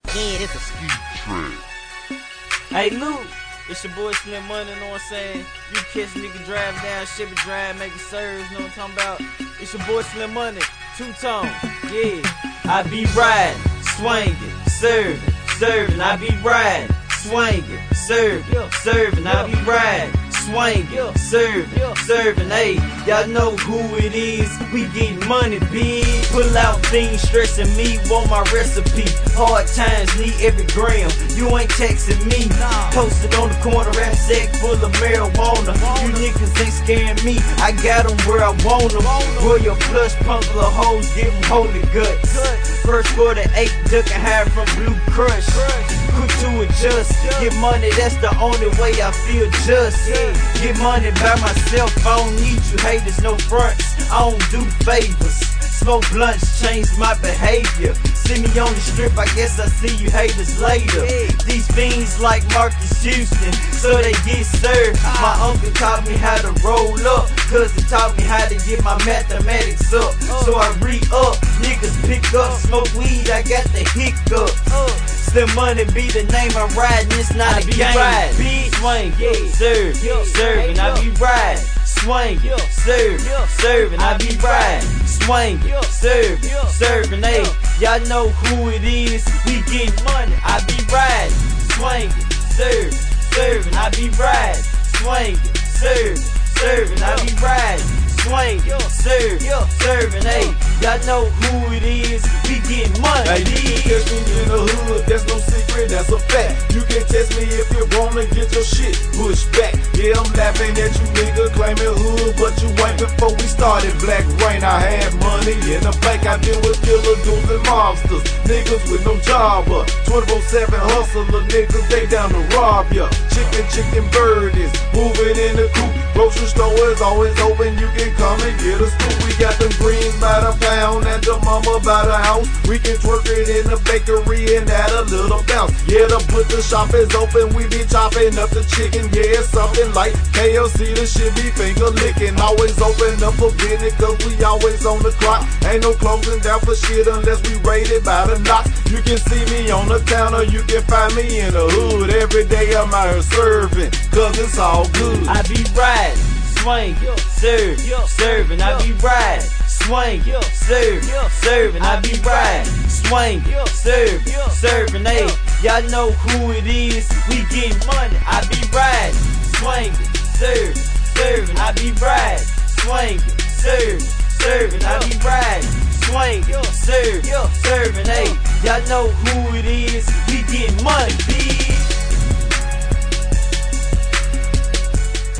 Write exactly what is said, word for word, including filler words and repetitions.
Yeah, this a street trick. Hey Luke, it's your boy Slim Money, know what I'm saying? You catch nigga drive down, Chevy Drive, making serves, know what I'm talking about? It's your boy Slim Money, two-tone, yeah. I be riding, swinging, serving, serving. I be riding, swinging, serving, serving. I be riding, swinging, serving, serving. Hey, y'all know who it is. We get money big. Pull out things, stressing me, want my recipe. Hard times need every gram. You ain't texting me. Posted on the corner, rap sack full of marijuana. You niggas ain't scaring me. I got them where I want them. Royal plush, punk little hoes, give them holy guts. First forty-eight, ducking high from Blue Crush. Quick to adjust. Get money, that's the only way I feel just. Get money by myself, I don't need you haters, no fronts. I don't do favors. Smoke blunts, change my behavior. See me on the strip, I guess I see you haters later. These fiends like Marcus Houston, so they get served. My uncle taught me how to roll up, cause he taught me how to get my mathematics up. So I re-up, niggas pick up, smoke weed, I got the hiccup. Slim Money be the name I'm riding, it's not I a game. Riding, big swing, yeah. serve, serving, I be riding, swinging, serve, serving, I be riding, swinging, serve, serving. Hey, y'all know who it is. We get money, I be riding, swinging, serve, serving, I be riding, swinging, serve, serving, I be riding, swinging, serve, serving. Hey, y'all know who it is. We get money. Hey, you can catch me in the hood, that's no secret, that's a fact. You can test me if you wanna get your shit pushed back. Yeah, I'm laughing at you nigga claiming hood, but you ain't. Before we started Black Rain, I had money in the bank. I deal with killers, goons, and mobsters, niggas with no job. twenty-four seven hustler niggas, they down to rob ya. Chicken, chicken, birdies, moving in the coop. Grocery store is always open, you can come and get a scoop. We got them greens by the pound and the mama by the house. We can twerk it in the bakery and add a little bounce. Yeah, the butcher shop is open, we be chopping up the chicken. Yeah, it's something like K F C, the shit be finger licking. Always open up for business, cause we always on the clock. Ain't no closing down for shit unless we rated by the knots. You can see me on the counter, you can find me in the hood. Every day I'm out here serving, cause it's all good. I be riding, swinging, serve, serving. I be riding, swinging, serve, serving. I be riding, swinging, serve, serving. Hey, y'all know who it is. We get money. I be riding, swinging, serve, serving. I be riding, swinging, serve, serving. I be riding, swinging, serve, serving. Hey, y'all know who it is.